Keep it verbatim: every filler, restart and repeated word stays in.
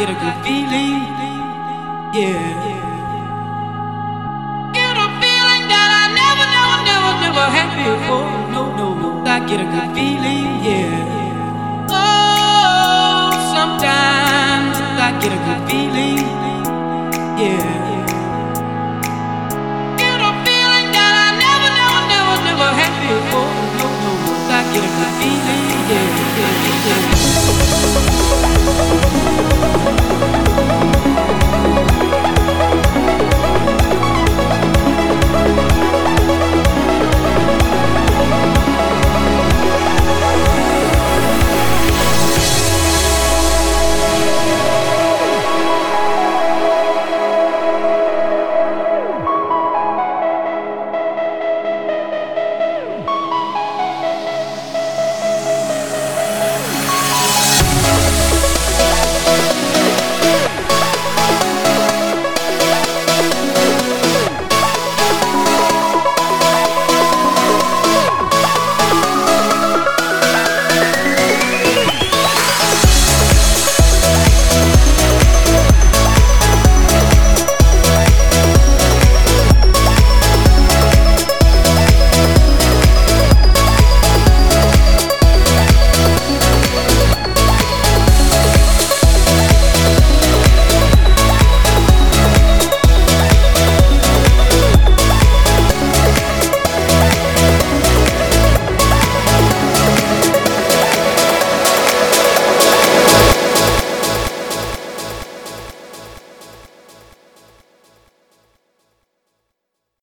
get a good feeling, yeah. Get a feeling that I never, never, never, never had before. No, no, no, I get a good feeling, yeah. Oh, sometimes I get a good feeling, yeah.